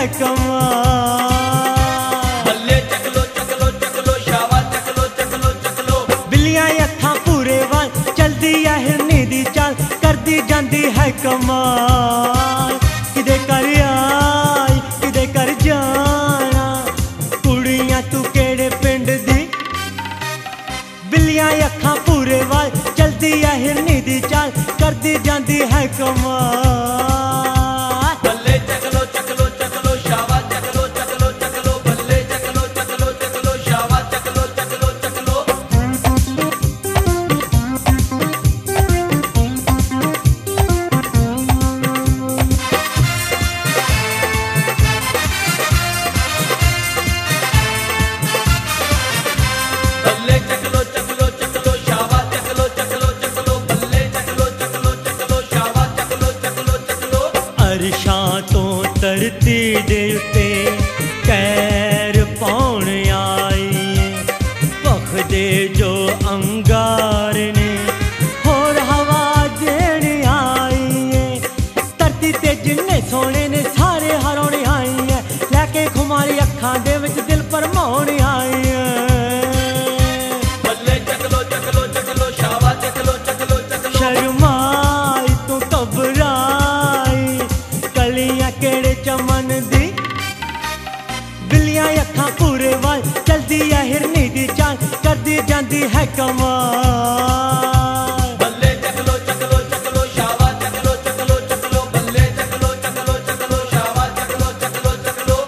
कमाल। बल्ले चकलो चकलो चकलो शावा चकलो चकलो चकलो। बिल्लियां अखां पूरे वाल चलदी है हिरनी दी चाल करदी जांदी है कमाल। किदे कर आई किदे कर जाना कुड़ियां तू केड़े पिंड दी। बिल्लियां अखां पूरे वाल चलदी है हिरनी दी चाल करदी जांदी है कमाल। बल्ले चकलो चकलो चकलो शावा चकलो चकलो चकलो। बल्ले चकलो चकलो चकलो शावा चकलो चकलो चकलो। बल्ले चकलो चकलो चकलो शावा चकलो चकलो चकलो। बल्ले चकलो चकलो चकलो शावा चकलो चकलो चकलो। अरशां तो धरती दे उत्ते कैर पाउण आई भखदे जो अंगार ने होर हवा देण आई है। धरती ते जिन्ने सोने ने सारे हरौने आई है लैके खुमारी अखां दे विच दिल भरमाउण आई है। बल्ले चकलो चकलो चकलो शावा चकलो चकलो चकलो। शर्माई तू घबराई कलियां केड़े चमन दी। बिल्लियां अखां पूरे वाल चलदी है हिरनी दी चाल करदी जांदी है कमाल। बल्ले चकलो चकलो चकलो शावा चकलो चकलो चकलो। बल्ले चकलो चकलो चकलो शावा चकलो चकलो चकलो।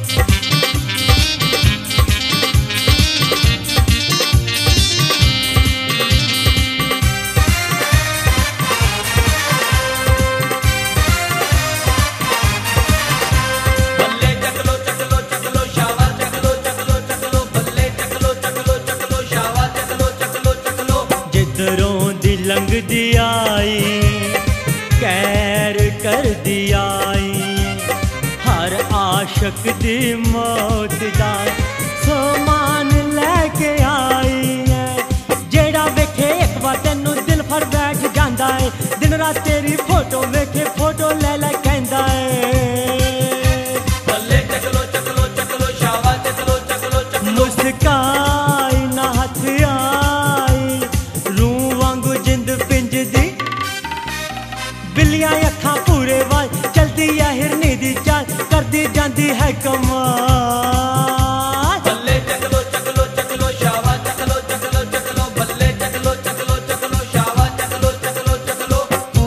बल्ले चकलो चकलो चकलो शावा चकलो चकलो चकलो। बल्ले चकलो चकलो चकलो शावा चकलो चकलो चकलो। जिधरों दी लंघदी आई कैर कर दी आई हर आशक दी मौत दा समान लैके आई है। जेड़ा वेखे एक बार तेनू दिल फड़ बैठ जांदा है दिन रात तेरी फोटो वेखे फोटो ले ले कहंदा है। बल्ले चकलो चकलो चकलो शावा चकलो चकलो चकलो। मुस्काई ना हथ आई रूह वांगू जिंद पिंज दी। बिल्लियां अखां पूरे वाल चलदी है हिरनी दी चाल करदी जांदी है कमाल। बल्ले चकलो चकलो चकलो शावा चकलो चकलो चकलो। बल्ले चकलो चकलो चकलो शावा चकलो चकलो चकलो।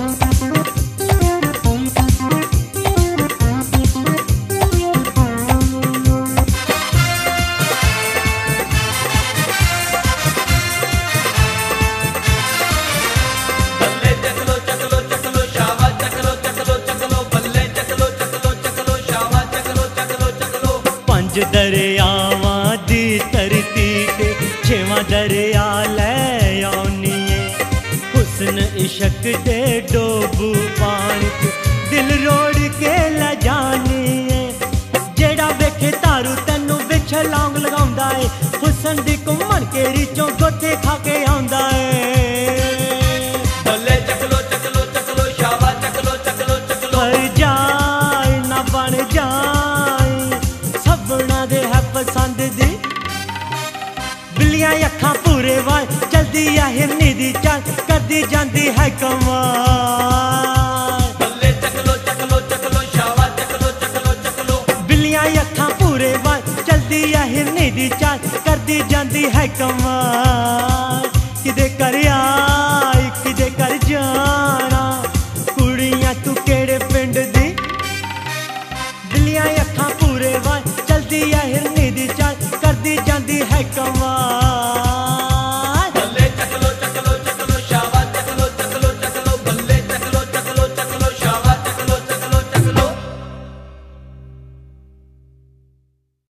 बल्ले चकलो चकलो चकलो शावा चकलो चकलो चकलो। बल्ले चकलो चकलो चकलो शावा चकलो चकलो चकलो। पंज दरियावां दी धरती ते छेवां दरिया लै आउनी है। हुस्न इश्क दे डोबू पानी च दिल रोड़ के ले जानी है। जेड़ा वेखे तारू तैनू विच लौंग लगाउंदा है हुस्न दी घुमन केरी चों गोते खा के आउंदा है। बल्ले चकलो चकलो चकलो शावा चकलो चकलो चकलो। पर जाए ना बन जाए सबना दे है पसंद दी। बिल्लियां अखां पूरे वाल चलदी है हिरनी दी चाल करदी जांदी है कमाल। बल्ले चकलो चकलो चकलो शावा चकलो चकलो चकलो। बिल्लियां अखां पूरे वाल चलदी है हिरनी दी चाल करदी जांदी है कमाल। किदे कर आई किदे कर जाना कुड़ियां तू केड़े पिंड दी। बिल्लियां अखां पूरे वाल चलदी है हिरनी दी चाल